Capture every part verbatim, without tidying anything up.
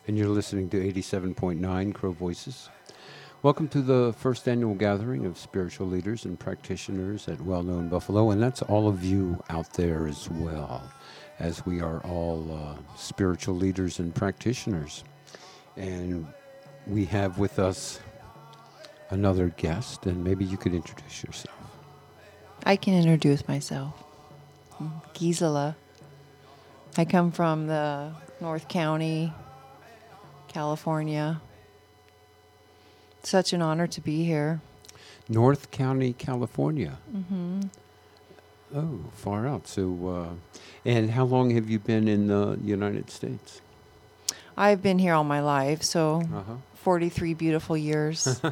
And you're listening to eighty-seven point nine Crow Voices. Welcome to the first annual gathering of spiritual leaders and practitioners at Well-Known Buffalo, and that's all of you out there as well, as we are all uh, spiritual leaders and practitioners. And we have with us another guest, and maybe you could introduce yourself. I can introduce myself. I'm Gisela. I come from the North County, California. Such an honor to be here. North County, California. Mm-hmm. Oh, far out. So, uh, and how long have you been in the United States? I've been here all my life, so Uh-huh. forty-three beautiful years.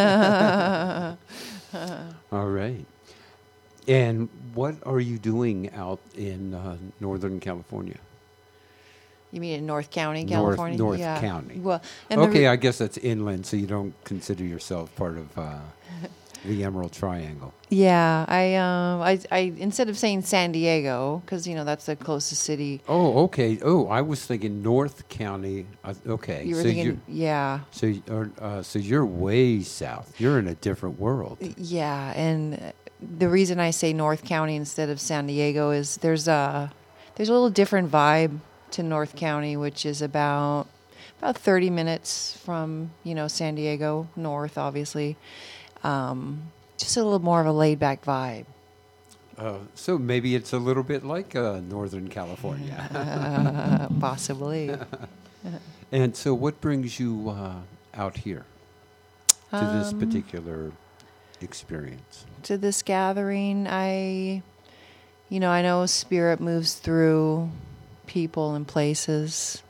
All right. And what are you doing out in uh, Northern California? You mean in North County, North- California? North yeah. County. Well, and the Okay, re- I guess that's inland, so you don't consider yourself part of uh, the Emerald Triangle. yeah. I um I I instead of saying San Diego, because you know that's the closest city. Oh, okay. Oh, I was thinking North County. Uh, okay, You were so thinking, you're, yeah. so you- or, uh, so you're way south. You're in a different world. Yeah, and the reason I say North County instead of San Diego is there's a there's a little different vibe to North County, which is about about thirty minutes from you know San Diego north, obviously. Um, just a little more of a laid back vibe. Uh, so maybe it's a little bit like uh, Northern California. Uh, possibly. And so, what brings you uh, out here to this Um, particular experience? To this gathering, I, you know, I know spirit moves through people and places.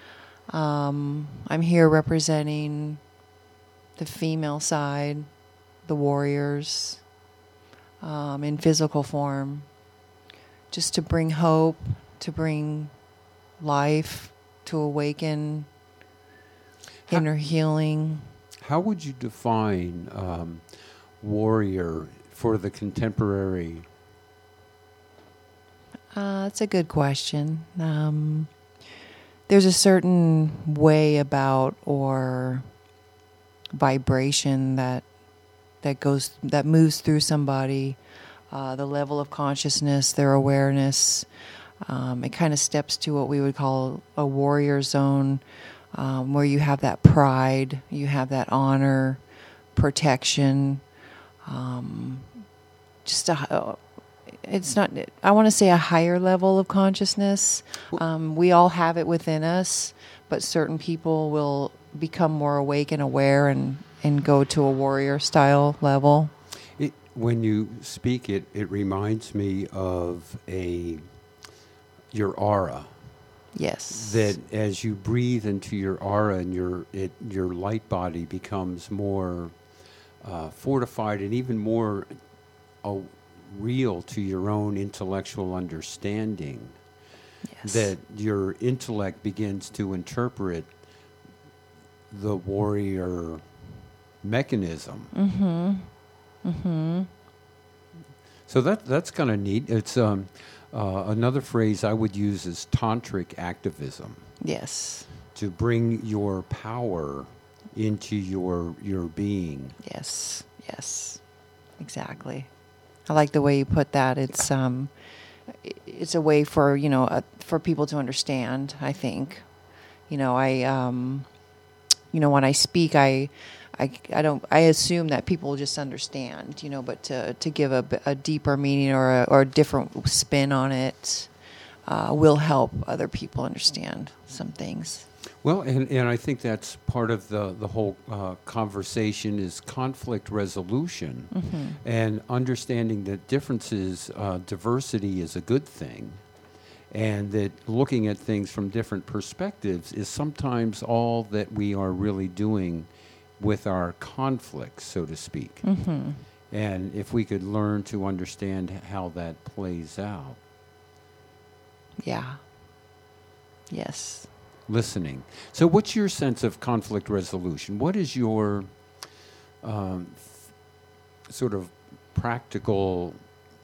Um, I'm here representing the female side, the warriors, um, in physical form, just to bring hope, to bring life, to awaken How- inner healing. How would you define um, warrior for the contemporary? Uh, that's a good question. Um, there's a certain way about or vibration that that goes that moves through somebody. Uh, the level of consciousness, their awareness. Um, it kind of steps to what we would call a warrior zone, um, where you have that pride, you have that honor, protection. Um, just a it's not, I want to say a higher level of consciousness. Um, we all have it within us, but certain people will become more awake and aware and, and go to a warrior style level. It, when you speak it, it reminds me of a your aura. Yes. That as you breathe into your aura and your it, your light body becomes more uh, fortified and even more uh, real to your own intellectual understanding. Yes. That your intellect begins to interpret the warrior mechanism. Mm-hmm. Mm-hmm. So that that's kind of neat. It's um, uh, another phrase I would use is tantric activism, Yes. to bring your power into your your being. Yes. Yes. Exactly. I like the way you put that. It's um, i- it's a way for you know uh, for people to understand. I think, you know, I um, you know, when I speak, I, I, I don't. I assume that people just understand. You know, but to to give a, b- a deeper meaning or a, or a different spin on it uh, will help other people understand some things. Well, and, and I think that's part of the, the whole uh, conversation is conflict resolution Mm-hmm. and understanding that differences, uh, diversity is a good thing, and that looking at things from different perspectives is sometimes all that we are really doing with our conflicts, so to speak. Mm-hmm. And if we could learn to understand how that plays out. Yeah. Yes. Listening. So what's your sense of conflict resolution? What is your um, f- sort of practical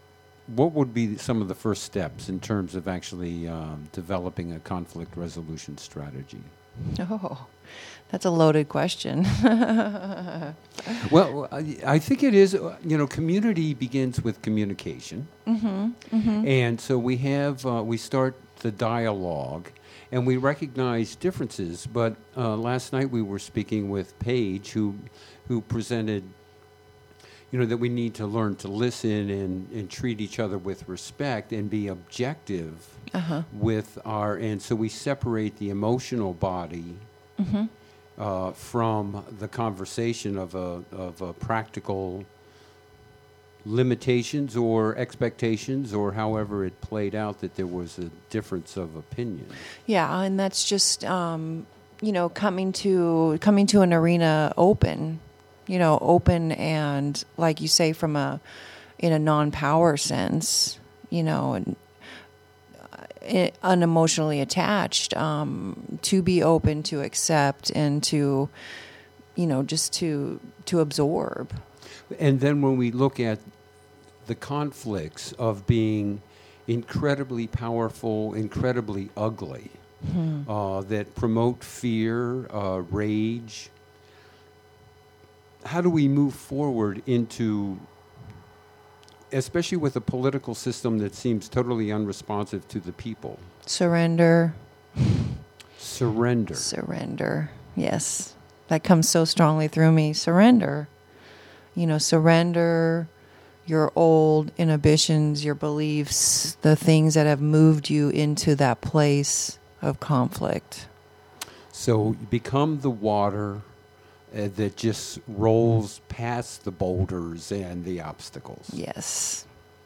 what would be some of the first steps in terms of actually um, developing a conflict resolution strategy? Oh, that's a loaded question. Well, I, I think it is, uh, you know, community begins with communication. Mm-hmm, mm-hmm. And so we have, uh, we start the dialogue and we recognize differences. But uh, last night we were speaking with Paige, who, who presented, you know, that we need to learn to listen and, and treat each other with respect and be objective Uh-huh. with our, and so we separate the emotional body Mm-hmm. uh, from the conversation of a, of a practical limitations or expectations, or however it played out that there was a difference of opinion. Yeah, and that's just um, you know coming to coming to an arena open, you know, open and like you say from a in a non-power sense, you know, and uh, unemotionally attached, um, to be open, to accept, and to you know just to to absorb. And then when we look at the conflicts of being incredibly powerful, incredibly ugly, Hmm. uh, that promote fear, uh, rage, how do we move forward into, especially with a political system that seems totally unresponsive to the people? Surrender. Surrender. Surrender. Yes. That comes so strongly through me. Surrender. You know, surrender your old inhibitions, your beliefs, the things that have moved you into that place of conflict. So you become the water uh, that just rolls past the boulders and the obstacles. Yes.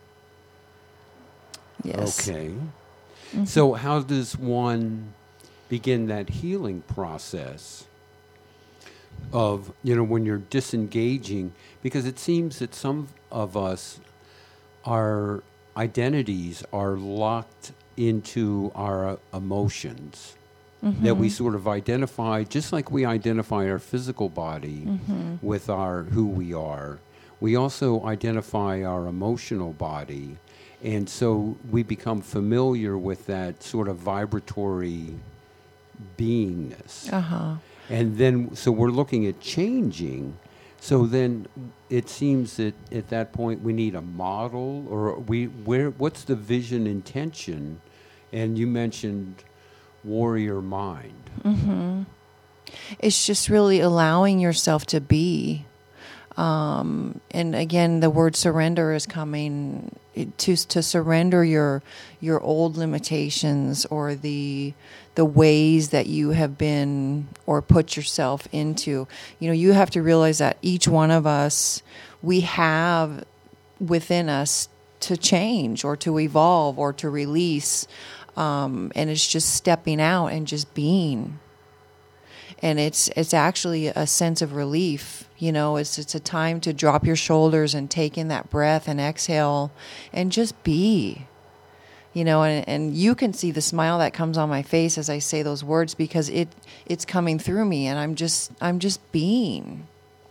Yes. Okay. Mm-hmm. So how does one begin that healing process of, you know, when you're disengaging? Because it seems that some of us, our identities are locked into our emotions. Mm-hmm. That we sort of identify, just like we identify our physical body Mm-hmm. with our who we are, we also identify our emotional body. And so we become familiar with that sort of vibratory beingness. Uh-huh. And then, so we're looking at changing. So then it seems that at that point we need a model, or we, where, what's the vision intention? And you mentioned warrior mind. Mm-hmm. It's just really allowing yourself to be. Um, and again, the word surrender is coming it, to to surrender your your old limitations or the the ways that you have been or put yourself into. You know, you have to realize that each one of us, we have within us to change or to evolve or to release. Um, and it's just stepping out and just being. And it's it's actually a sense of relief, you know. It's it's a time to drop your shoulders and take in that breath and exhale, and just be, you know. And, and you can see the smile that comes on my face as I say those words because it it's coming through me, and I'm just I'm just being.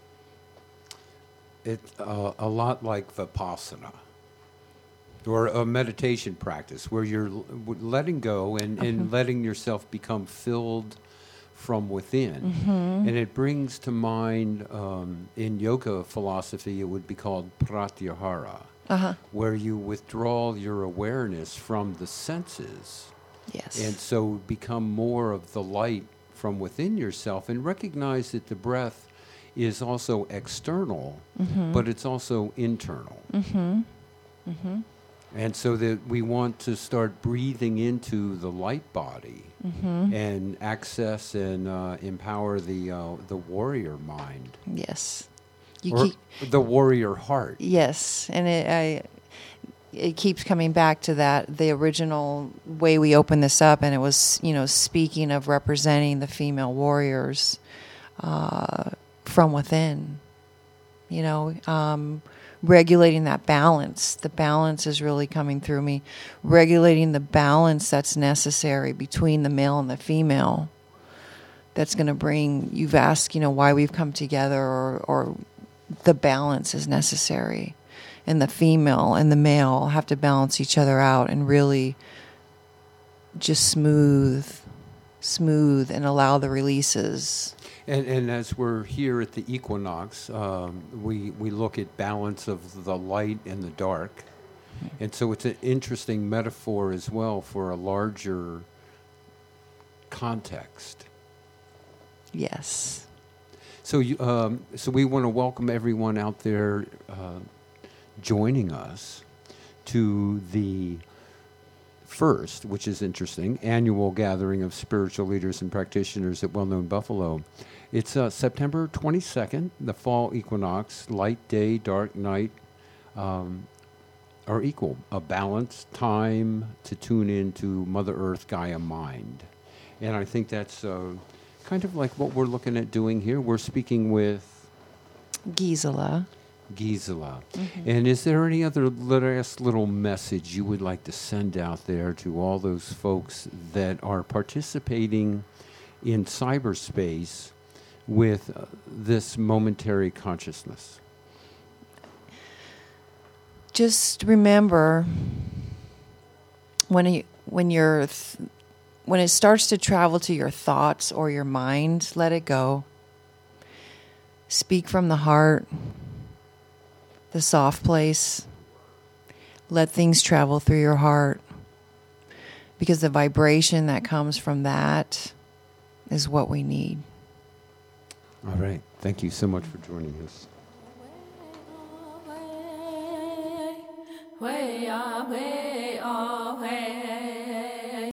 It's uh, a lot like Vipassana, or a meditation practice where you're l- letting go and, and Uh-huh. letting yourself become filled from within. Mm-hmm. And it brings to mind, um, in yoga philosophy, it would be called pratyahara, Uh-huh. where you withdraw your awareness from the senses. Yes. And so become more of the light from within yourself and recognize that the breath is also external, Mm-hmm. but it's also internal. Mm-hmm. Mm-hmm. And so that we want to start breathing into the light body Mm-hmm. and access and uh, empower the uh, the warrior mind, Yes. You or keep, the warrior heart. yes, and it I, it keeps coming back to that the original way we opened this up, and it was you know speaking of representing the female warriors uh, from within. You know, um, regulating that balance. The balance is really coming through me. Regulating the balance that's necessary between the male and the female. That's going to bring, you've asked, you know, why we've come together or, or the balance is necessary. and the female and the male have to balance each other out and really just smooth, smooth and allow the releases. And, and as we're here at the equinox, um, we, we look at balance of the light and the dark. And so it's an interesting metaphor as well for a larger context. Yes. So you, um, so we want to welcome everyone out there uh, joining us to the first, which is interesting, annual gathering of spiritual leaders and practitioners at Well Known Buffalo. It's uh, September twenty-second, the fall equinox, light day, dark night, um, are equal. A balanced time to tune into Mother Earth, Gaia Mind. And I think that's uh, kind of like what we're looking at doing here. We're speaking with Gisela. Gisela. Mm-hmm. And is there any other last little message you would like to send out there to all those folks that are participating in cyberspace with uh, this momentary consciousness? Just remember when you, when you're th- when it starts to travel to your thoughts or your mind, let it go. Speak from the heart, the soft place. Let things travel through your heart, because the vibration that comes from that is what we need. All right. Thank you so much for joining us. Way, ah, way, ah, way.